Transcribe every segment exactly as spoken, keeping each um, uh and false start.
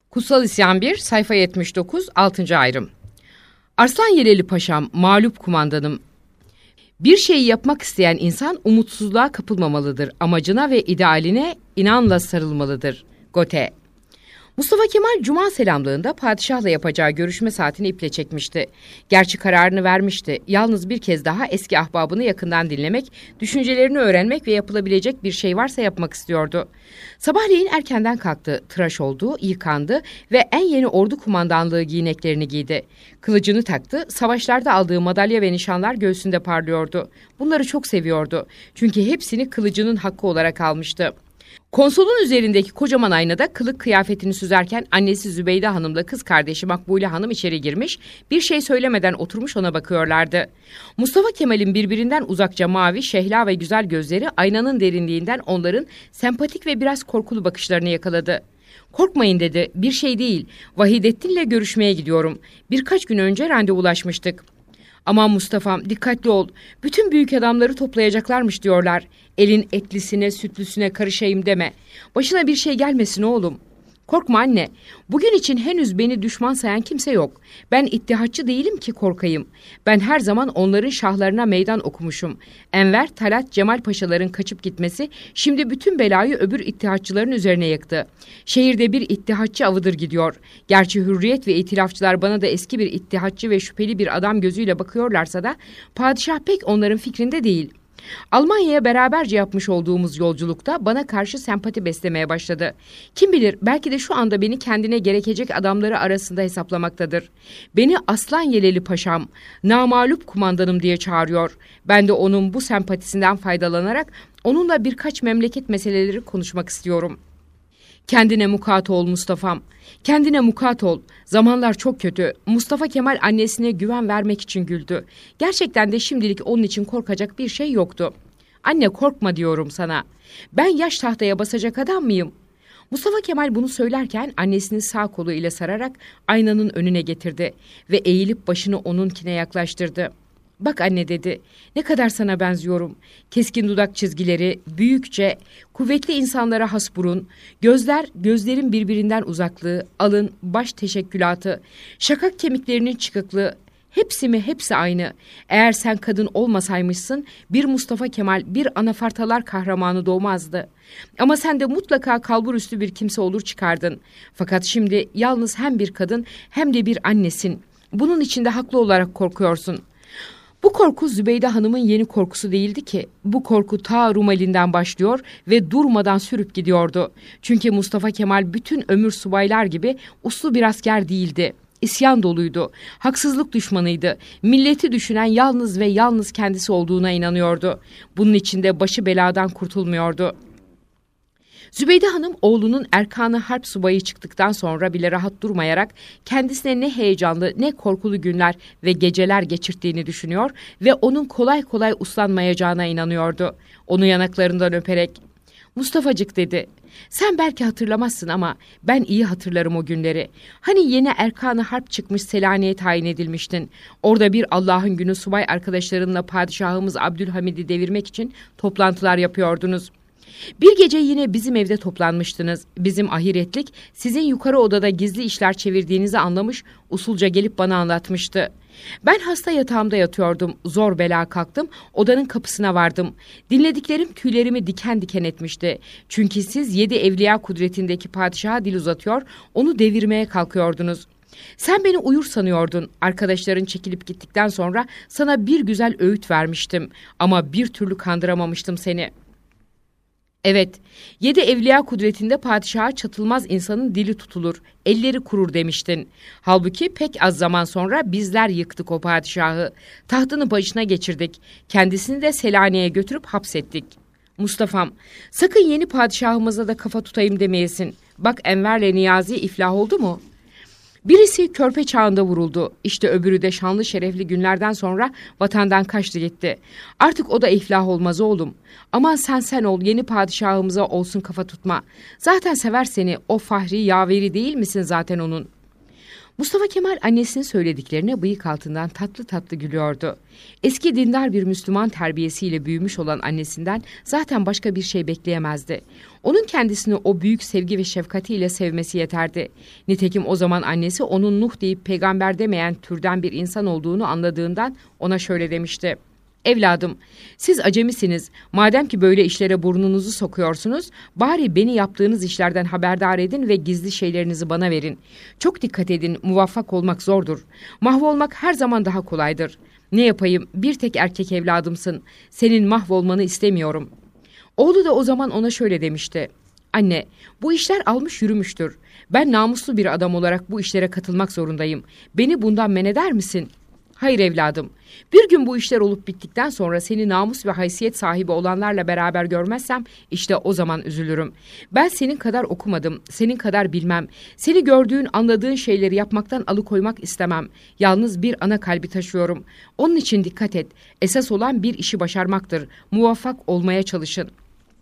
Kutsal İsyan bir, sayfa yetmiş dokuz, altıncı ayrım. Arslan Yeleli Paşam, mağlup kumandanım. Bir şeyi yapmak isteyen insan umutsuzluğa kapılmamalıdır. Amacına ve idealine inanla sarılmalıdır. Goethe. Mustafa Kemal Cuma selamlığında padişahla yapacağı görüşme saatini iple çekmişti. Gerçi kararını vermişti. Yalnız bir kez daha eski ahbabını yakından dinlemek, düşüncelerini öğrenmek ve yapılabilecek bir şey varsa yapmak istiyordu. Sabahleyin erkenden kalktı, tıraş oldu, yıkandı ve en yeni ordu kumandanlığı giyineklerini giydi. Kılıcını taktı, savaşlarda aldığı madalya ve nişanlar göğsünde parlıyordu. Bunları çok seviyordu. Çünkü hepsini kılıcının hakkı olarak almıştı. Konsolun üzerindeki kocaman aynada kılık kıyafetini süzerken annesi Zübeyde Hanım'la kız kardeşi Makbule Hanım içeri girmiş, bir şey söylemeden oturmuş ona bakıyorlardı. Mustafa Kemal'in birbirinden uzakça mavi, şehla ve güzel gözleri aynanın derinliğinden onların sempatik ve biraz korkulu bakışlarını yakaladı. "Korkmayın," dedi, "bir şey değil. Vahidettin'le görüşmeye gidiyorum. Birkaç gün önce randevulaşmıştık." "Aman Mustafa'm, dikkatli ol. Bütün büyük adamları toplayacaklarmış diyorlar. Elin etlisine, sütlüsüne karışayım deme. Başına bir şey gelmesin oğlum." "Korkma anne. Bugün için henüz beni düşman sayan kimse yok. Ben ittihatçı değilim ki korkayım. Ben her zaman onların şahlarına meydan okumuşum. Enver, Talat, Cemal Paşaların kaçıp gitmesi şimdi bütün belayı öbür ittihatçıların üzerine yıktı. Şehirde bir ittihatçı avıdır gidiyor. Gerçi Hürriyet ve itilafçılar bana da eski bir ittihatçı ve şüpheli bir adam gözüyle bakıyorlarsa da padişah pek onların fikrinde değil. Almanya'ya beraberce yapmış olduğumuz yolculukta bana karşı sempati beslemeye başladı. Kim bilir, belki de şu anda beni kendine gerekecek adamları arasında hesaplamaktadır. Beni Aslan Yeleli Paşam, namağlup kumandanım diye çağırıyor. Ben de onun bu sempatisinden faydalanarak onunla birkaç memleket meseleleri konuşmak istiyorum." "Kendine mukat ol Mustafa'm. Kendine mukat ol. Zamanlar çok kötü." Mustafa Kemal annesine güven vermek için güldü. Gerçekten de şimdilik onun için korkacak bir şey yoktu. "Anne, korkma diyorum sana. Ben yaş tahtaya basacak adam mıyım?" Mustafa Kemal bunu söylerken annesini sağ kolu ile sararak aynanın önüne getirdi ve eğilip başını onunkine yaklaştırdı. "Bak anne," dedi, "ne kadar sana benziyorum. Keskin dudak çizgileri, büyükçe, kuvvetli insanlara has burun, gözler, gözlerin birbirinden uzaklığı, alın, baş teşekkülatı, şakak kemiklerinin çıkıklığı, hepsi mi hepsi aynı. Eğer sen kadın olmasaymışsın, bir Mustafa Kemal, bir anafartalar kahramanı doğmazdı. Ama sen de mutlaka kalburüstü bir kimse olur çıkardın. Fakat şimdi yalnız hem bir kadın hem de bir annesin. Bunun için de haklı olarak korkuyorsun." Bu korku Zübeyde Hanım'ın yeni korkusu değildi ki. Bu korku ta Rumeli'nden başlıyor ve durmadan sürüp gidiyordu. Çünkü Mustafa Kemal bütün ömür subaylar gibi uslu bir asker değildi. İsyan doluydu, haksızlık düşmanıydı. Milleti düşünen yalnız ve yalnız kendisi olduğuna inanıyordu. Bunun için de başı beladan kurtulmuyordu. Zübeyde Hanım oğlunun Erkan-ı Harp subayı çıktıktan sonra bile rahat durmayarak kendisine ne heyecanlı ne korkulu günler ve geceler geçirttiğini düşünüyor ve onun kolay kolay uslanmayacağına inanıyordu. Onu yanaklarından öperek, "Mustafacık," dedi, "sen belki hatırlamazsın ama ben iyi hatırlarım o günleri. Hani yeni Erkan-ı Harp çıkmış Selanik'e tayin edilmiştin. Orada bir Allah'ın günü subay arkadaşlarınla padişahımız Abdülhamid'i devirmek için toplantılar yapıyordunuz. Bir gece yine bizim evde toplanmıştınız. Bizim ahiretlik sizin yukarı odada gizli işler çevirdiğinizi anlamış, usulca gelip bana anlatmıştı. Ben hasta yatağımda yatıyordum. Zor bela kalktım, odanın kapısına vardım. Dinlediklerim tüylerimi diken diken etmişti. Çünkü siz yedi evliya kudretindeki padişaha dil uzatıyor, onu devirmeye kalkıyordunuz. Sen beni uyur sanıyordun. Arkadaşların çekilip gittikten sonra sana bir güzel öğüt vermiştim. Ama bir türlü kandıramamıştım seni. Evet, yedi evliya kudretinde padişaha çatılmaz insanın dili tutulur, elleri kurur demiştin. Halbuki pek az zaman sonra bizler yıktık o padişahı. Tahtını başına geçirdik. Kendisini de Selanik'e götürüp hapsettik. Mustafa'm, sakın yeni padişahımıza da kafa tutayım demeyesin. Bak Enver'le Niyazi iflah oldu mu? Birisi körpe çağında vuruldu. İşte öbürü de şanlı şerefli günlerden sonra vatandan kaçtı gitti. Artık o da iflah olmaz oğlum. Aman sen sen ol, yeni padişahımıza olsun kafa tutma. Zaten sever seni, o fahri yaveri değil misin zaten onun?" Mustafa Kemal annesinin söylediklerine bıyık altından tatlı tatlı gülüyordu. Eski dindar bir Müslüman terbiyesiyle büyümüş olan annesinden zaten başka bir şey bekleyemezdi. Onun kendisini o büyük sevgi ve şefkatiyle sevmesi yeterdi. Nitekim o zaman annesi onun Nuh deyip peygamber demeyen türden bir insan olduğunu anladığından ona şöyle demişti. Evladım, siz acemisiniz. Madem ki böyle işlere burnunuzu sokuyorsunuz, bari beni yaptığınız işlerden haberdar edin ve gizli şeylerinizi bana verin. Çok dikkat edin, muvaffak olmak zordur. Mahvolmak her zaman daha kolaydır. Ne yapayım, bir tek erkek evladımsın. Senin mahvolmanı istemiyorum. Oğlu da o zaman ona şöyle demişti. Anne, bu işler almış yürümüştür. Ben namuslu bir adam olarak bu işlere katılmak zorundayım. Beni bundan men eder misin? Hayır evladım. Bir gün bu işler olup bittikten sonra seni namus ve haysiyet sahibi olanlarla beraber görmezsem işte o zaman üzülürüm. Ben senin kadar okumadım, senin kadar bilmem. Seni gördüğün, anladığın şeyleri yapmaktan alıkoymak istemem. Yalnız bir ana kalbi taşıyorum. Onun için dikkat et. Esas olan bir işi başarmaktır. Muvaffak olmaya çalışın.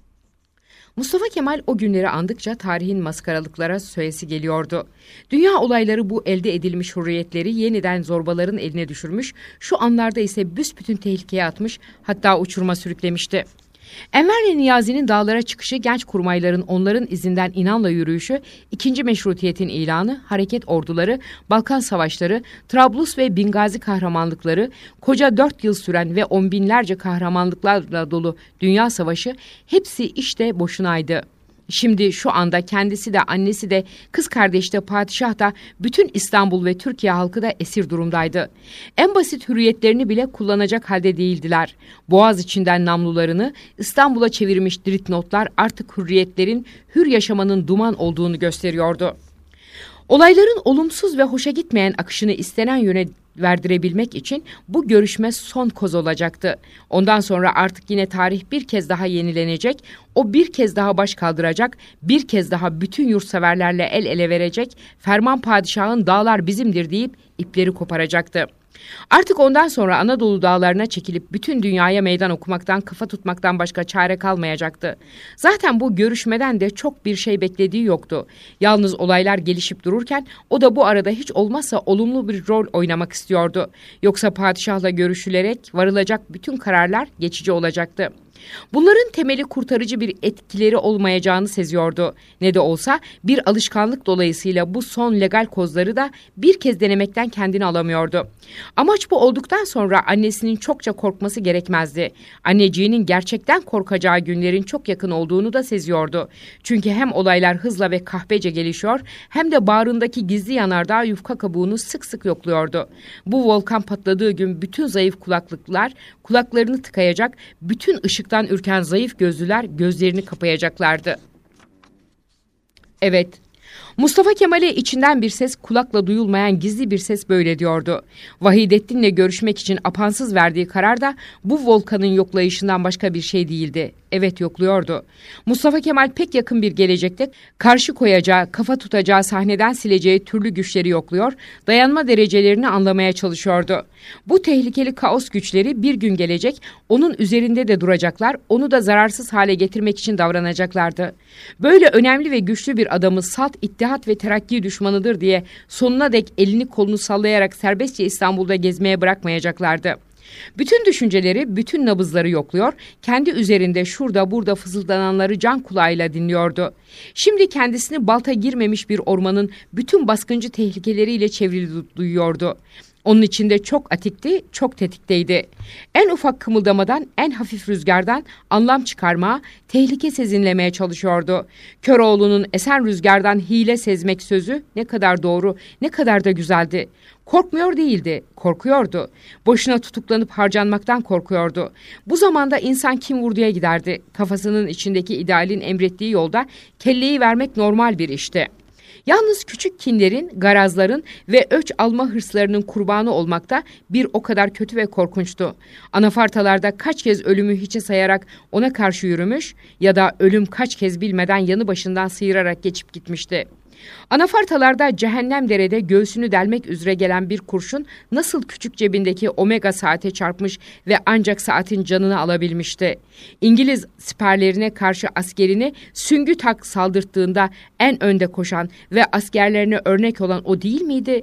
Mustafa Kemal o günleri andıkça tarihin maskaralıklara söylesi geliyordu. Dünya olayları bu elde edilmiş hürriyetleri yeniden zorbaların eline düşürmüş, şu anlarda ise büsbütün tehlikeye atmış, hatta uçuruma sürüklemişti. Enver Niyazi'nin dağlara çıkışı, genç kurmayların onların izinden inanla yürüyüşü, ikinci meşrutiyetin ilanı, hareket orduları, Balkan savaşları, Trablus ve Bingazi kahramanlıkları, koca dört yıl süren ve on binlerce kahramanlıklarla dolu dünya savaşı hepsi işte boşunaydı. Şimdi şu anda kendisi de, annesi de, kız kardeşi de, padişah da, bütün İstanbul ve Türkiye halkı da esir durumdaydı. En basit hürriyetlerini bile kullanacak halde değildiler. Boğaz içinden namlularını İstanbul'a çevirmiş dritnotlar artık hürriyetlerin, hür yaşamanın duman olduğunu gösteriyordu. Olayların olumsuz ve hoşa gitmeyen akışını istenen yöne verdirebilmek için bu görüşme son koz olacaktı. Ondan sonra artık yine tarih bir kez daha yenilenecek, o bir kez daha baş kaldıracak, bir kez daha bütün yurtseverlerle el ele verecek, ferman padişahın dağlar bizimdir deyip ipleri koparacaktı. Artık ondan sonra Anadolu dağlarına çekilip bütün dünyaya meydan okumaktan, kafa tutmaktan başka çare kalmayacaktı. Zaten bu görüşmeden de çok bir şey beklediği yoktu. Yalnız olaylar gelişip dururken o da bu arada hiç olmazsa olumlu bir rol oynamak istiyordu. Yoksa padişahla görüşülerek varılacak bütün kararlar geçici olacaktı. Bunların temeli kurtarıcı bir etkileri olmayacağını seziyordu. Ne de olsa bir alışkanlık dolayısıyla bu son legal kozları da bir kez denemekten kendini alamıyordu. Amaç bu olduktan sonra annesinin çokça korkması gerekmezdi. Anneciğinin gerçekten korkacağı günlerin çok yakın olduğunu da seziyordu. Çünkü hem olaylar hızla ve kahpece gelişiyor, hem de bağrındaki gizli yanardağ yufka kabuğunu sık sık yokluyordu. Bu volkan patladığı gün bütün zayıf kulaklıklar kulaklarını tıkayacak, bütün ışıktan ürken zayıf gözlüler gözlerini kapayacaklardı. Evet, Mustafa Kemal'e içinden bir ses, kulakla duyulmayan gizli bir ses böyle diyordu. Vahidettin'le görüşmek için apansız verdiği karar da bu volkanın yoklayışından başka bir şey değildi. Evet, yokluyordu. Mustafa Kemal pek yakın bir gelecekte karşı koyacağı, kafa tutacağı, sahneden sileceği türlü güçleri yokluyor, dayanma derecelerini anlamaya çalışıyordu. Bu tehlikeli kaos güçleri bir gün gelecek, onun üzerinde de duracaklar, onu da zararsız hale getirmek için davranacaklardı. Böyle önemli ve güçlü bir adamı salt İttihat ve Terakki düşmanıdır diye sonuna dek elini kolunu sallayarak serbestçe İstanbul'da gezmeye bırakmayacaklardı. Bütün düşünceleri, bütün nabızları yokluyor, kendi üzerinde şurada burada fısıldananları can kulağıyla dinliyordu. Şimdi kendisini balta girmemiş bir ormanın bütün baskıncı tehlikeleriyle çevrili duyuyordu. Onun içinde çok atikti, çok tetikteydi. En ufak kımıldamadan, en hafif rüzgardan anlam çıkarmaya, tehlike sezinlemeye çalışıyordu. Köroğlu'nun esen rüzgardan hile sezmek sözü ne kadar doğru, ne kadar da güzeldi. Korkmuyor değildi, korkuyordu. Boşuna tutuklanıp harcanmaktan korkuyordu. Bu zamanda insan kim vurduya giderdi. Kafasının içindeki idealin emrettiği yolda kelleyi vermek normal bir işti. Yalnız küçük kinlerin, garazların ve öç alma hırslarının kurbanı olmakta bir o kadar kötü ve korkunçtu. Anafartalarda kaç kez ölümü hiçe sayarak ona karşı yürümüş ya da ölüm kaç kez bilmeden yanı başından sıyırarak geçip gitmişti. Anafartalarda cehennem derede göğsünü delmek üzere gelen bir kurşun nasıl küçük cebindeki omega saate çarpmış ve ancak saatin canını alabilmişti. İngiliz siperlerine karşı askerini süngü tak saldırttığında en önde koşan ve askerlerine örnek olan o değil miydi?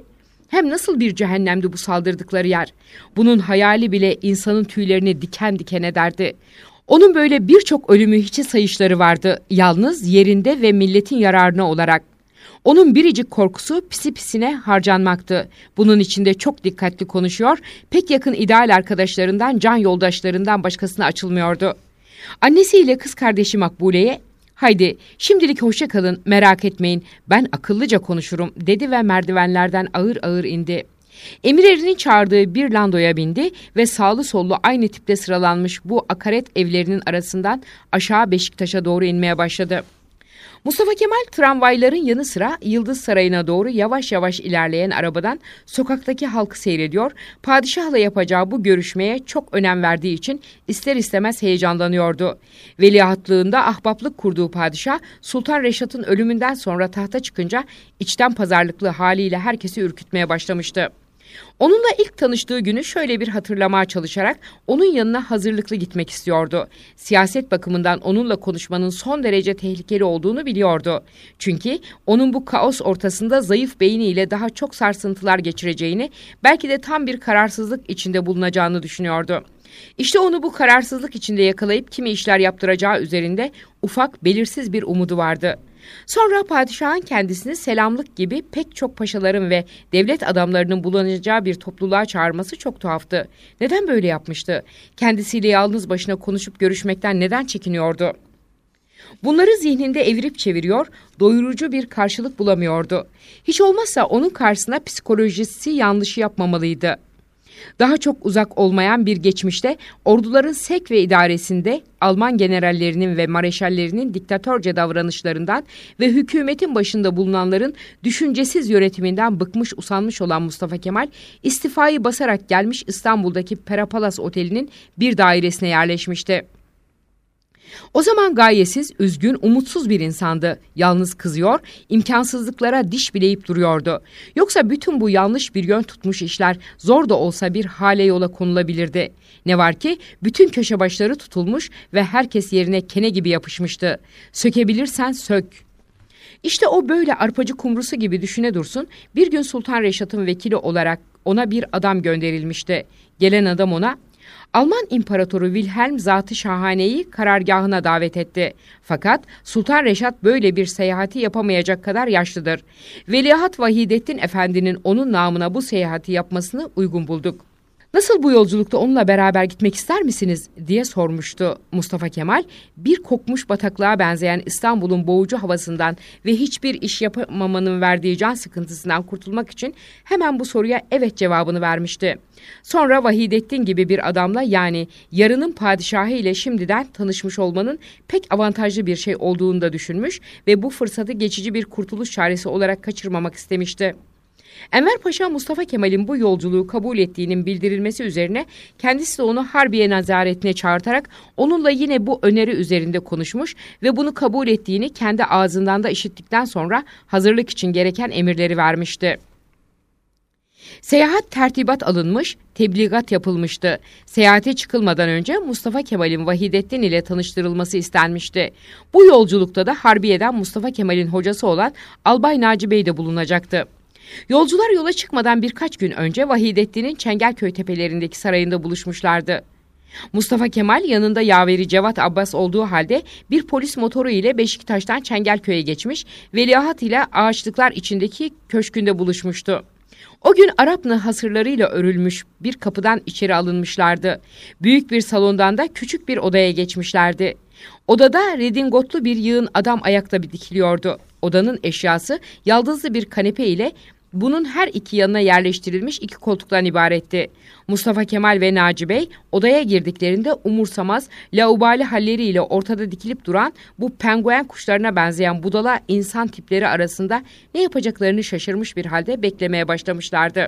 Hem nasıl bir cehennemdi bu saldırdıkları yer. Bunun hayali bile insanın tüylerini diken diken ederdi. Onun böyle birçok ölümü hiçe sayışları vardı. Yalnız yerinde ve milletin yararına olarak. Onun biricik korkusu pisi pisine harcanmaktı. Bunun içinde çok dikkatli konuşuyor, pek yakın ideal arkadaşlarından, can yoldaşlarından başkasına açılmıyordu. Annesiyle kız kardeşi Makbule'ye, "Haydi şimdilik hoşça kalın, merak etmeyin, ben akıllıca konuşurum," dedi ve merdivenlerden ağır ağır indi. Emirlerinin çağırdığı bir landoya bindi ve sağlı sollu aynı tipte sıralanmış bu akaret evlerinin arasından aşağı Beşiktaş'a doğru inmeye başladı. Mustafa Kemal tramvayların yanı sıra Yıldız Sarayı'na doğru yavaş yavaş ilerleyen arabadan sokaktaki halkı seyrediyor, padişahla yapacağı bu görüşmeye çok önem verdiği için ister istemez heyecanlanıyordu. Veliahtlığında ahbaplık kurduğu padişah, Sultan Reşat'ın ölümünden sonra tahta çıkınca içten pazarlıklı haliyle herkesi ürkütmeye başlamıştı. Onunla ilk tanıştığı günü şöyle bir hatırlamaya çalışarak onun yanına hazırlıklı gitmek istiyordu. Siyaset bakımından onunla konuşmanın son derece tehlikeli olduğunu biliyordu. Çünkü onun bu kaos ortasında zayıf beyniyle daha çok sarsıntılar geçireceğini, belki de tam bir kararsızlık içinde bulunacağını düşünüyordu. İşte onu bu kararsızlık içinde yakalayıp kimi işler yaptıracağı üzerinde ufak, belirsiz bir umudu vardı. Sonra padişahın kendisini selamlık gibi pek çok paşaların ve devlet adamlarının bulunacağı bir topluluğa çağırması çok tuhaftı. Neden böyle yapmıştı? Kendisiyle yalnız başına konuşup görüşmekten neden çekiniyordu? Bunları zihninde evirip çeviriyor, doyurucu bir karşılık bulamıyordu. Hiç olmazsa onun karşısına psikolojisi yanlışı yapmamalıydı. Daha çok uzak olmayan bir geçmişte orduların sevk ve idaresinde Alman generallerinin ve mareşallerinin diktatörce davranışlarından ve hükümetin başında bulunanların düşüncesiz yönetiminden bıkmış usanmış olan Mustafa Kemal, istifayı basarak gelmiş İstanbul'daki Perapalas Oteli'nin bir dairesine yerleşmişti. O zaman gayesiz, üzgün, umutsuz bir insandı. Yalnız kızıyor, imkansızlıklara diş bileyip duruyordu. Yoksa bütün bu yanlış bir yön tutmuş işler zor da olsa bir hale yola konulabilirdi. Ne var ki bütün köşe başları tutulmuş ve herkes yerine kene gibi yapışmıştı. Sökebilirsen sök. İşte o böyle arpacı kumrusu gibi düşüne dursun, bir gün Sultan Reşat'ın vekili olarak ona bir adam gönderilmişti. Gelen adam ona, Alman İmparatoru Wilhelm Zat-ı Şahane'yi karargahına davet etti. Fakat Sultan Reşat böyle bir seyahati yapamayacak kadar yaşlıdır. Veliaht Vahidettin Efendi'nin onun namına bu seyahati yapmasını uygun bulduk. "Nasıl bu yolculukta onunla beraber gitmek ister misiniz?" diye sormuştu Mustafa Kemal. Bir kokmuş bataklığa benzeyen İstanbul'un boğucu havasından ve hiçbir iş yapamamanın verdiği can sıkıntısından kurtulmak için hemen bu soruya evet cevabını vermişti. Sonra Vahidettin gibi bir adamla, yani yarının padişahı ile şimdiden tanışmış olmanın pek avantajlı bir şey olduğunu da düşünmüş ve bu fırsatı geçici bir kurtuluş çaresi olarak kaçırmamak istemişti. Enver Paşa Mustafa Kemal'in bu yolculuğu kabul ettiğinin bildirilmesi üzerine kendisi de onu Harbiye Nezaretine çağırtarak onunla yine bu öneri üzerinde konuşmuş ve bunu kabul ettiğini kendi ağzından da işittikten sonra hazırlık için gereken emirleri vermişti. Seyahat tertibat alınmış, tebligat yapılmıştı. Seyahate çıkılmadan önce Mustafa Kemal'in Vahidettin ile tanıştırılması istenmişti. Bu yolculukta da Harbiye'den Mustafa Kemal'in hocası olan Albay Naci Bey de bulunacaktı. Yolcular yola çıkmadan birkaç gün önce Vahidettin'in Çengelköy tepelerindeki sarayında buluşmuşlardı. Mustafa Kemal yanında yaveri Cevat Abbas olduğu halde bir polis motoru ile Beşiktaş'tan Çengelköy'e geçmiş, veliaht ile ağaçlıklar içindeki köşkünde buluşmuştu. O gün Arap hasırlarıyla örülmüş bir kapıdan içeri alınmışlardı. Büyük bir salondan da küçük bir odaya geçmişlerdi. Odada redingotlu bir yığın adam ayakta dikiliyordu. Odanın eşyası yaldızlı bir kanepe ile bunun her iki yanına yerleştirilmiş iki koltuktan ibaretti. Mustafa Kemal ve Naci Bey odaya girdiklerinde umursamaz, laubali halleriyle ortada dikilip duran bu penguen kuşlarına benzeyen budala insan tipleri arasında ne yapacaklarını şaşırmış bir halde beklemeye başlamışlardı.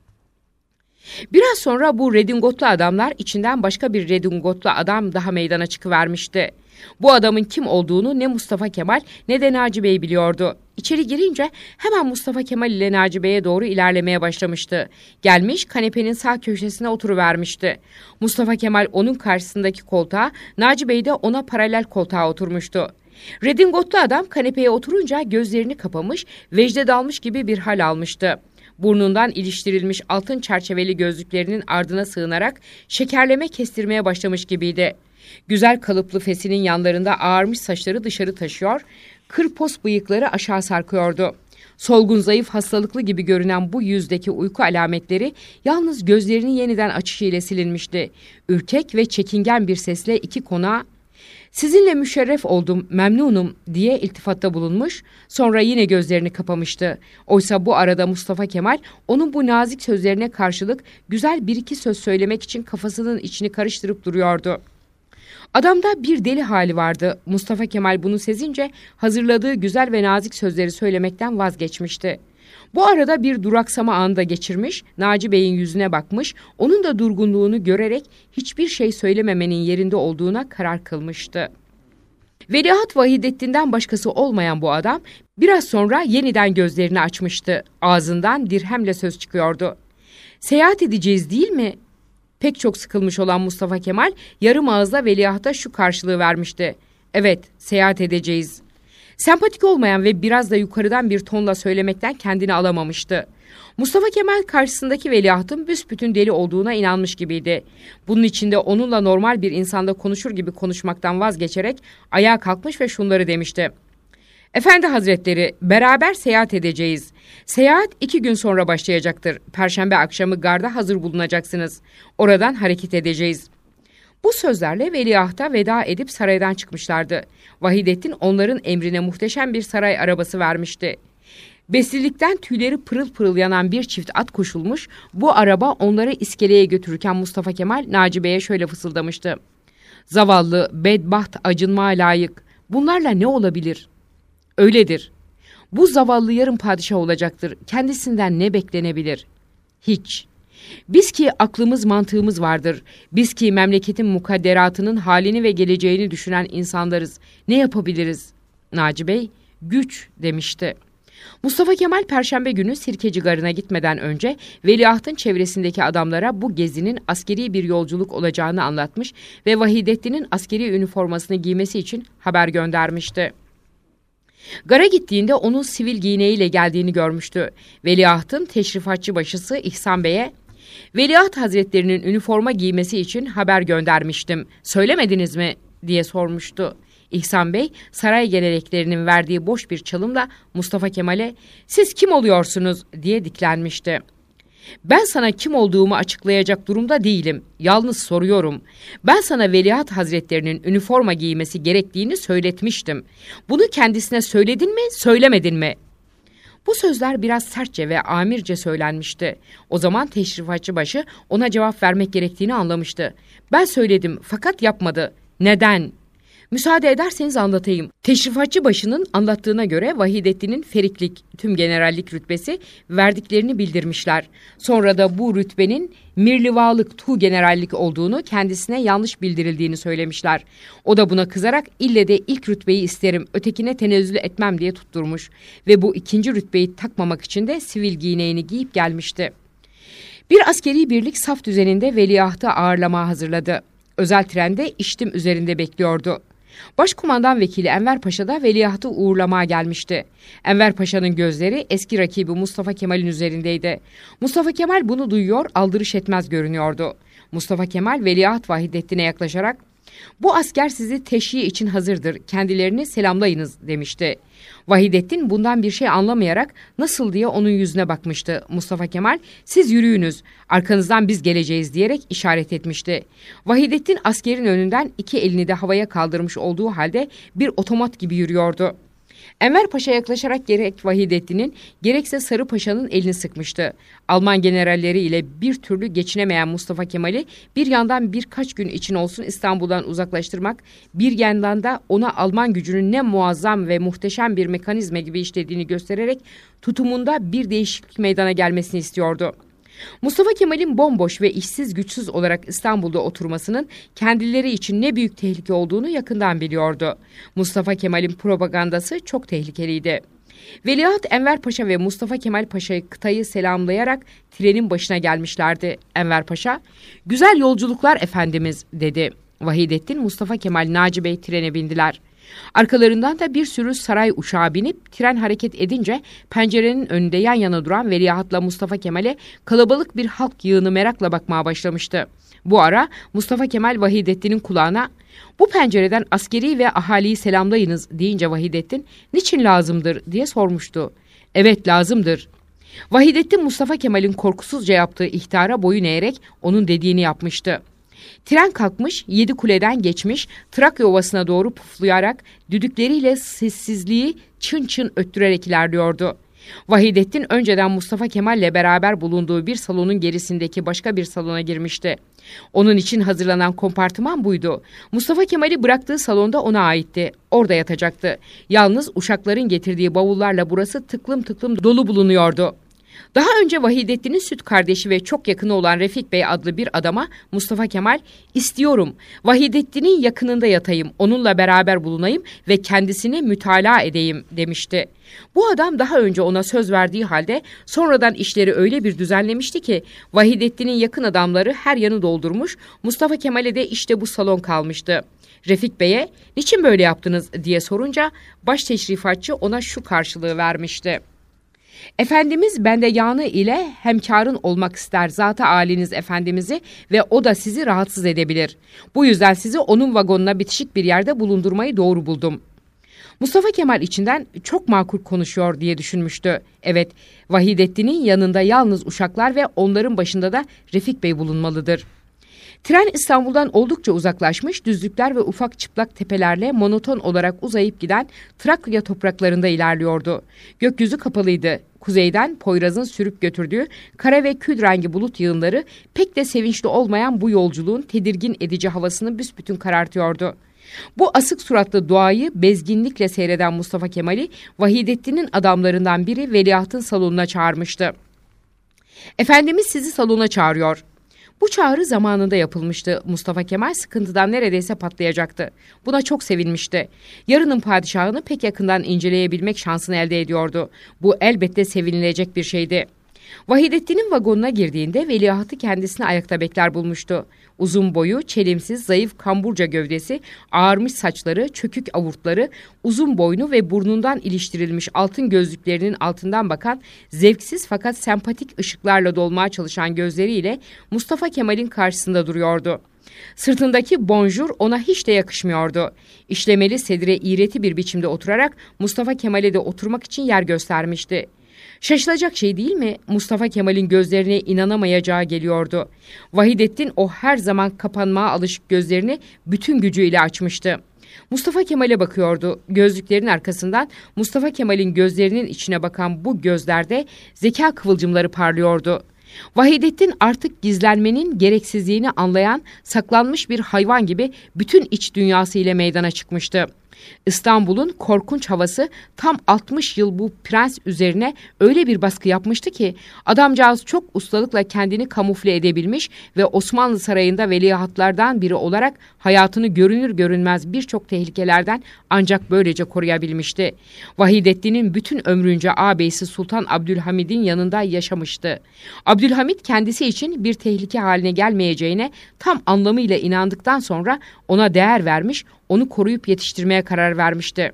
Biraz sonra bu redingotlu adamlar içinden başka bir redingotlu adam daha meydana çıkıvermişti. Bu adamın kim olduğunu ne Mustafa Kemal ne de Naci Bey biliyordu. İçeri girince hemen Mustafa Kemal ile Naci Bey'e doğru ilerlemeye başlamıştı. Gelmiş kanepenin sağ köşesine oturuvermişti. Mustafa Kemal onun karşısındaki koltuğa, Naci Bey de ona paralel koltuğa oturmuştu. Redingotlu adam kanepeye oturunca gözlerini kapamış, vecde dalmış gibi bir hal almıştı. Burnundan iliştirilmiş altın çerçeveli gözlüklerinin ardına sığınarak şekerleme kestirmeye başlamış gibiydi. Güzel kalıplı fesinin yanlarında ağarmış saçları dışarı taşıyor, kırpos bıyıkları aşağı sarkıyordu. Solgun, zayıf, hastalıklı gibi görünen bu yüzdeki uyku alametleri yalnız gözlerini yeniden açışıyla silinmişti. Ürkek ve çekingen bir sesle iki konağa "Sizinle müşerref oldum, memnunum" diye iltifatta bulunmuş, sonra yine gözlerini kapamıştı. Oysa bu arada Mustafa Kemal onun bu nazik sözlerine karşılık güzel bir iki söz söylemek için kafasının içini karıştırıp duruyordu. Adamda bir deli hali vardı. Mustafa Kemal bunu sezince hazırladığı güzel ve nazik sözleri söylemekten vazgeçmişti. Bu arada bir duraksama anı da geçirmiş, Naci Bey'in yüzüne bakmış, onun da durgunluğunu görerek hiçbir şey söylememenin yerinde olduğuna karar kılmıştı. Veliaht Vahidettin'den başkası olmayan bu adam biraz sonra yeniden gözlerini açmıştı. Ağzından dirhemle söz çıkıyordu. "Seyahat edeceğiz değil mi?" Pek çok sıkılmış olan Mustafa Kemal yarım ağızla veliahta şu karşılığı vermişti: "Evet, seyahat edeceğiz." Sempatik olmayan ve biraz da yukarıdan bir tonla söylemekten kendini alamamıştı. Mustafa Kemal karşısındaki veliahtın büsbütün deli olduğuna inanmış gibiydi. Bunun içinde onunla normal bir insanda konuşur gibi konuşmaktan vazgeçerek ayağa kalkmış ve şunları demişti: "Efendi Hazretleri, beraber seyahat edeceğiz. Seyahat iki gün sonra başlayacaktır. Perşembe akşamı garda hazır bulunacaksınız. Oradan hareket edeceğiz." Bu sözlerle veliahta veda edip saraydan çıkmışlardı. Vahidettin onların emrine muhteşem bir saray arabası vermişti. Beslilikten tüyleri pırıl pırıl yanan bir çift at koşulmuş, bu araba onları iskeleye götürürken Mustafa Kemal Naci Bey'e şöyle fısıldamıştı: "Zavallı, bedbaht, acınmaya layık. Bunlarla ne olabilir?" "Öyledir. Bu zavallı yarın padişah olacaktır. Kendisinden ne beklenebilir?" "Hiç. Biz ki aklımız mantığımız vardır. Biz ki memleketin mukadderatının halini ve geleceğini düşünen insanlarız. Ne yapabiliriz?" Naci Bey, "Güç" demişti. Mustafa Kemal Perşembe günü Sirkeci Garı'na gitmeden önce veliahtın çevresindeki adamlara bu gezinin askeri bir yolculuk olacağını anlatmış ve Vahidettin'in askeri üniformasını giymesi için haber göndermişti. Gara gittiğinde onun sivil giyineğiyle geldiğini görmüştü. Veliahtın teşrifatçı başısı İhsan Bey'e "Veliaht Hazretlerinin üniforma giymesi için haber göndermiştim. Söylemediniz mi?" diye sormuştu. İhsan Bey saray geleneklerinin verdiği boş bir çalımla Mustafa Kemal'e "Siz kim oluyorsunuz?" diye diklenmişti. "Ben sana kim olduğumu açıklayacak durumda değilim. Yalnız soruyorum. Ben sana Veliaht Hazretlerinin üniforma giymesi gerektiğini söyletmiştim. Bunu kendisine söyledin mi, söylemedin mi?" Bu sözler biraz sertçe ve amirce söylenmişti. O zaman teşrifatçı başı ona cevap vermek gerektiğini anlamıştı. "Ben söyledim fakat yapmadı." "Neden?" "Müsaade ederseniz anlatayım." Teşrifatçı başının anlattığına göre Vahidettin'in feriklik, tümgenerallik rütbesi verdiklerini bildirmişler. Sonra da bu rütbenin mirlivalık, tuğgenerallik olduğunu, kendisine yanlış bildirildiğini söylemişler. O da buna kızarak ille de ilk rütbeyi isterim, ötekine tenezzül etmem diye tutturmuş ve bu ikinci rütbeyi takmamak için de sivil giyineğini giyip gelmişti. Bir askeri birlik saf düzeninde veliahtı ağırlamaya hazırladı. Özel trende İştim üzerinde bekliyordu. Başkumandan vekili Enver Paşa da veliahtı uğurlamaya gelmişti. Enver Paşa'nın gözleri eski rakibi Mustafa Kemal'in üzerindeydi. Mustafa Kemal bunu duyuyor, aldırış etmez görünüyordu. Mustafa Kemal veliaht Vahidettin'e yaklaşarak "Bu asker sizi teşhi için hazırdır, kendilerini selamlayınız" demişti. Vahidettin bundan bir şey anlamayarak nasıl diye onun yüzüne bakmıştı. Mustafa Kemal "Siz yürüyünüz, arkanızdan biz geleceğiz" diyerek işaret etmişti. Vahidettin askerin önünden iki elini de havaya kaldırmış olduğu halde bir otomat gibi yürüyordu. Enver Paşa yaklaşarak gerek Vahidettin'in gerekse Sarı Paşa'nın elini sıkmıştı. Alman generalleri ile bir türlü geçinemeyen Mustafa Kemal'i bir yandan birkaç gün için olsun İstanbul'dan uzaklaştırmak, bir yandan da ona Alman gücünün ne muazzam ve muhteşem bir mekanizma gibi işlediğini göstererek tutumunda bir değişiklik meydana gelmesini istiyordu. Mustafa Kemal'in bomboş ve işsiz güçsüz olarak İstanbul'da oturmasının kendileri için ne büyük tehlike olduğunu yakından biliyordu. Mustafa Kemal'in propagandası çok tehlikeliydi. Veliaht Enver Paşa ve Mustafa Kemal Paşa'yı kıtayı selamlayarak trenin başına gelmişlerdi. Enver Paşa, "Güzel yolculuklar efendimiz" dedi. Vahidettin, Mustafa Kemal, Naci Bey trene bindiler. Arkalarından da bir sürü saray uşağı binip tren hareket edince pencerenin önünde yan yana duran Veliaht'la Mustafa Kemal'e kalabalık bir halk yığını merakla bakmaya başlamıştı. Bu ara Mustafa Kemal Vahidettin'in kulağına "Bu pencereden askeri ve ahaliyi selamlayınız" deyince Vahidettin "Niçin lazımdır?" diye sormuştu. "Evet, lazımdır." Vahidettin Mustafa Kemal'in korkusuzca yaptığı ihtara boyun eğerek onun dediğini yapmıştı. Tren kalkmış, yedi kuleden geçmiş, Trakya Ovası'na doğru puflayarak düdükleriyle sessizliği çın çın öttürerek ilerliyordu. Vahidettin önceden Mustafa Kemal'le beraber bulunduğu bir salonun gerisindeki başka bir salona girmişti. Onun için hazırlanan kompartıman buydu. Mustafa Kemal'i bıraktığı salonda ona aitti. Orada yatacaktı. Yalnız uşakların getirdiği bavullarla burası tıklım tıklım dolu bulunuyordu. Daha önce Vahidettin'in süt kardeşi ve çok yakını olan Refik Bey adlı bir adama Mustafa Kemal "İstiyorum, Vahidettin'in yakınında yatayım, onunla beraber bulunayım ve kendisini mütalaa edeyim" demişti. Bu adam daha önce ona söz verdiği halde sonradan işleri öyle bir düzenlemişti ki Vahidettin'in yakın adamları her yanı doldurmuş, Mustafa Kemal'e de işte bu salon kalmıştı. Refik Bey'e "Niçin böyle yaptınız?" diye sorunca baş teşrifatçı ona şu karşılığı vermişti: "Efendimiz bende yanı ile hemkârın olmak ister zat-ı âliniz efendimizi ve o da sizi rahatsız edebilir. Bu yüzden sizi onun vagonuna bitişik bir yerde bulundurmayı doğru buldum." Mustafa Kemal içinden çok makul konuşuyor diye düşünmüştü. Evet, Vahidettin'in yanında yalnız uşaklar ve onların başında da Refik Bey bulunmalıdır. Tren İstanbul'dan oldukça uzaklaşmış, düzlükler ve ufak çıplak tepelerle monoton olarak uzayıp giden Trakya topraklarında ilerliyordu. Gökyüzü kapalıydı. Kuzeyden Poyraz'ın sürüp götürdüğü kara ve kül rengi bulut yığınları pek de sevinçli olmayan bu yolculuğun tedirgin edici havasını büsbütün karartıyordu. Bu asık suratlı doğayı bezginlikle seyreden Mustafa Kemal'i Vahidettin'in adamlarından biri Veliaht'ın salonuna çağırmıştı. "Efendimiz sizi salona çağırıyor." Bu çağrı zamanında yapılmıştı. Mustafa Kemal sıkıntıdan neredeyse patlayacaktı. Buna çok sevinmişti. Yarının padişahını pek yakından inceleyebilmek şansını elde ediyordu. Bu elbette sevinilecek bir şeydi. Vahidettin'in vagonuna girdiğinde Veliaht'ı kendisini ayakta bekler bulmuştu. Uzun boyu, çelimsiz, zayıf kamburca gövdesi, ağarmış saçları, çökük avurtları, uzun boynu ve burnundan iliştirilmiş altın gözlüklerinin altından bakan zevksiz fakat sempatik ışıklarla dolmaya çalışan gözleriyle Mustafa Kemal'in karşısında duruyordu. Sırtındaki bonjur ona hiç de yakışmıyordu. İşlemeli sedire iğreti bir biçimde oturarak Mustafa Kemal'e de oturmak için yer göstermişti. Şaşılacak şey değil mi? Mustafa Kemal'in gözlerine inanamayacağı geliyordu. Vahidettin o her zaman kapanmaya alışık gözlerini bütün gücüyle açmıştı. Mustafa Kemal'e bakıyordu. Gözlüklerin arkasından Mustafa Kemal'in gözlerinin içine bakan bu gözlerde zeka kıvılcımları parlıyordu. Vahidettin artık gizlenmenin gereksizliğini anlayan saklanmış bir hayvan gibi bütün iç dünyası ile meydana çıkmıştı. İstanbul'un korkunç havası tam altmış yıl bu prens üzerine öyle bir baskı yapmıştı ki adamcağız çok ustalıkla kendini kamufle edebilmiş ve Osmanlı Sarayı'nda veliahtlardan biri olarak hayatını görünür görünmez birçok tehlikelerden ancak böylece koruyabilmişti. Vahidettin'in bütün ömrünce ağabeysi Sultan Abdülhamid'in yanında yaşamıştı. Abdülhamid kendisi için bir tehlike haline gelmeyeceğine tam anlamıyla inandıktan sonra ona değer vermiş, onu koruyup yetiştirmeye karar vermişti.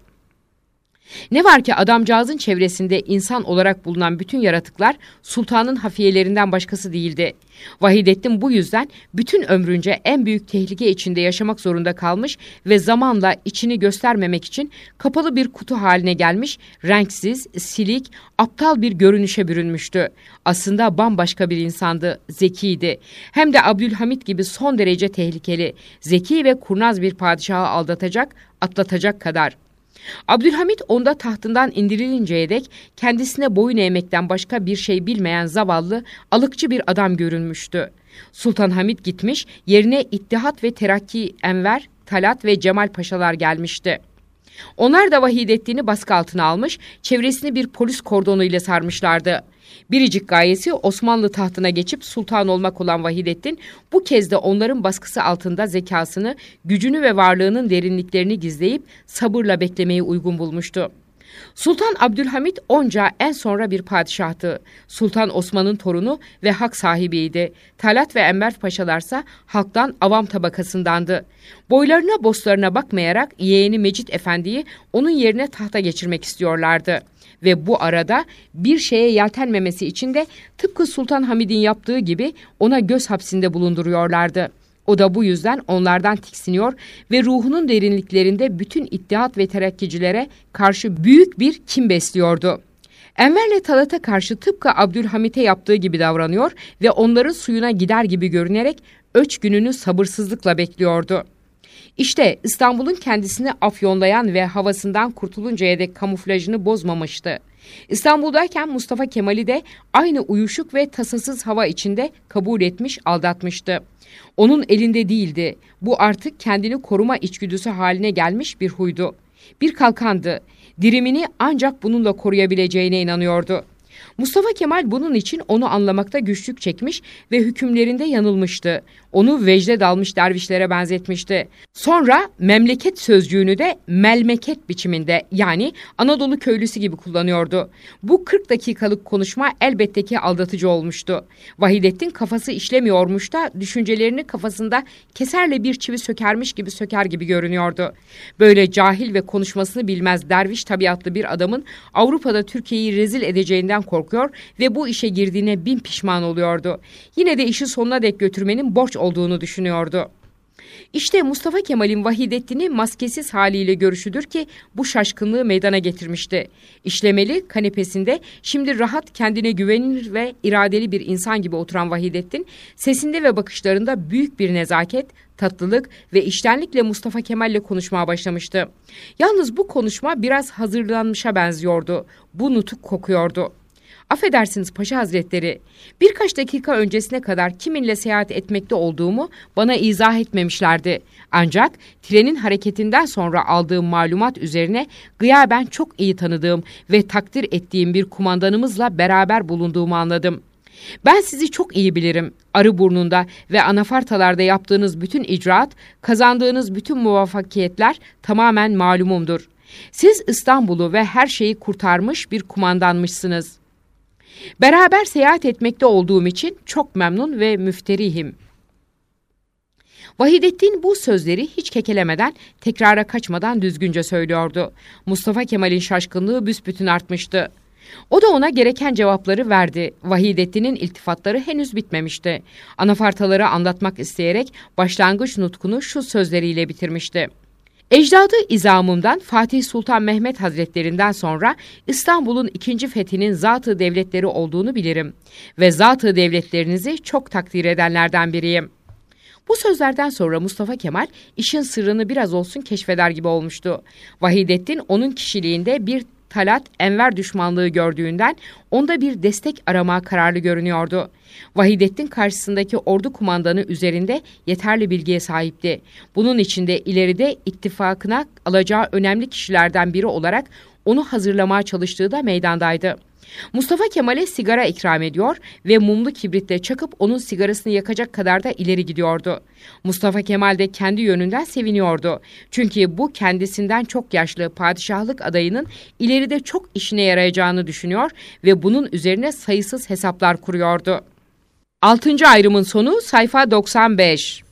Ne var ki adamcağızın çevresinde insan olarak bulunan bütün yaratıklar sultanın hafiyelerinden başkası değildi. Vahidettin bu yüzden bütün ömrünce en büyük tehlike içinde yaşamak zorunda kalmış ve zamanla içini göstermemek için kapalı bir kutu haline gelmiş, renksiz, silik, aptal bir görünüşe bürünmüştü. Aslında bambaşka bir insandı, zekiydi. Hem de Abdülhamid gibi son derece tehlikeli, zeki ve kurnaz bir padişahı aldatacak, atlatacak kadar. Abdülhamid onda tahtından indirilinceye dek kendisine boyun eğmekten başka bir şey bilmeyen zavallı, alıkçı bir adam görünmüştü. Sultan Hamid gitmiş, yerine İttihat ve Terakki Enver, Talat ve Cemal Paşalar gelmişti. Onlar da Vahidettin'i baskı altına almış, çevresini bir polis kordonu ile sarmışlardı. Biricik gayesi Osmanlı tahtına geçip sultan olmak olan Vahidettin, bu kez de onların baskısı altında zekasını, gücünü ve varlığının derinliklerini gizleyip sabırla beklemeyi uygun bulmuştu. Sultan Abdülhamit onca en sonra bir padişahtı. Sultan Osman'ın torunu ve hak sahibiydi. Talat ve Enver paşalarsa halktan avam tabakasındandı. Boylarına boslarına bakmayarak yeğeni Mecit Efendi'yi onun yerine tahta geçirmek istiyorlardı. Ve bu arada bir şeye yeltenmemesi için de tıpkı Sultan Hamid'in yaptığı gibi ona göz hapsinde bulunduruyorlardı. O da bu yüzden onlardan tiksiniyor ve ruhunun derinliklerinde bütün İttihat ve Terakkicilere karşı büyük bir kin besliyordu. Enver'le Talat'a karşı tıpkı Abdülhamit'e yaptığı gibi davranıyor ve onların suyuna gider gibi görünerek öç gününü sabırsızlıkla bekliyordu. İşte İstanbul'un kendisini afyonlayan ve havasından kurtuluncaya dek kamuflajını bozmamıştı. İstanbul'dayken Mustafa Kemal'i de aynı uyuşuk ve tasasız hava içinde kabul etmiş, aldatmıştı. Onun elinde değildi. Bu artık kendini koruma içgüdüsü haline gelmiş bir huydu. Bir kalkandı. Dirimini ancak bununla koruyabileceğine inanıyordu. Mustafa Kemal bunun için onu anlamakta güçlük çekmiş ve hükümlerinde yanılmıştı. Onu vecde dalmış dervişlere benzetmişti. Sonra memleket sözcüğünü de melmeket biçiminde, yani Anadolu köylüsü gibi kullanıyordu. Bu kırk dakikalık konuşma elbette ki aldatıcı olmuştu. Vahidettin kafası işlemiyormuş da düşüncelerini kafasında keserle bir çivi sökermiş gibi söker gibi görünüyordu. Böyle cahil ve konuşmasını bilmez derviş tabiatlı bir adamın Avrupa'da Türkiye'yi rezil edeceğinden korkuyor ve bu işe girdiğine bin pişman oluyordu. Yine de işi sonuna dek götürmenin borç olduğunu düşünüyordu. İşte Mustafa Kemal'in Vahidettin'i maskesiz haliyle görüşüdür ki bu şaşkınlığı meydana getirmişti. İşlemeli kanepesinde şimdi rahat, kendine güvenilir ve iradeli bir insan gibi oturan Vahidettin, sesinde ve bakışlarında büyük bir nezaket, tatlılık ve içtenlikle Mustafa Kemal'le konuşmaya başlamıştı. Yalnız bu konuşma biraz hazırlanmışa benziyordu. Bu nutuk kokuyordu. Affedersiniz Paşa Hazretleri, birkaç dakika öncesine kadar kiminle seyahat etmekte olduğumu bana izah etmemişlerdi. Ancak trenin hareketinden sonra aldığım malumat üzerine gıyaben çok iyi tanıdığım ve takdir ettiğim bir kumandanımızla beraber bulunduğumu anladım. Ben sizi çok iyi bilirim. Arıburnu'nda ve anafartalarda yaptığınız bütün icraat, kazandığınız bütün muvaffakiyetler tamamen malumumdur. Siz İstanbul'u ve her şeyi kurtarmış bir kumandanmışsınız. Beraber seyahat etmekte olduğum için çok memnun ve müfterihim. Vahidettin bu sözleri hiç kekelemeden, tekrara kaçmadan düzgünce söylüyordu. Mustafa Kemal'in şaşkınlığı büsbütün artmıştı. O da ona gereken cevapları verdi. Vahidettin'in iltifatları henüz bitmemişti. Anafartaları anlatmak isteyerek başlangıç nutkunu şu sözleriyle bitirmişti. Ecdadı izamımdan Fatih Sultan Mehmet Hazretlerinden sonra İstanbul'un ikinci fethinin zat-ı devletleri olduğunu bilirim ve zat-ı devletlerinizi çok takdir edenlerden biriyim. Bu sözlerden sonra Mustafa Kemal işin sırrını biraz olsun keşfeder gibi olmuştu. Vahidettin onun kişiliğinde bir Talat Enver düşmanlığı gördüğünden onda bir destek aramaya kararlı görünüyordu. Vahidettin karşısındaki ordu kumandanı üzerinde yeterli bilgiye sahipti. Bunun için de ileride ittifakına alacağı önemli kişilerden biri olarak onu hazırlamaya çalıştığı da meydandaydı. Mustafa Kemal'e sigara ikram ediyor ve mumlu kibritle çakıp onun sigarasını yakacak kadar da ileri gidiyordu. Mustafa Kemal de kendi yönünden seviniyordu. Çünkü bu kendisinden çok yaşlı padişahlık adayının ileride çok işine yarayacağını düşünüyor ve bunun üzerine sayısız hesaplar kuruyordu. altıncı ayrımın sonu sayfa doksan beş.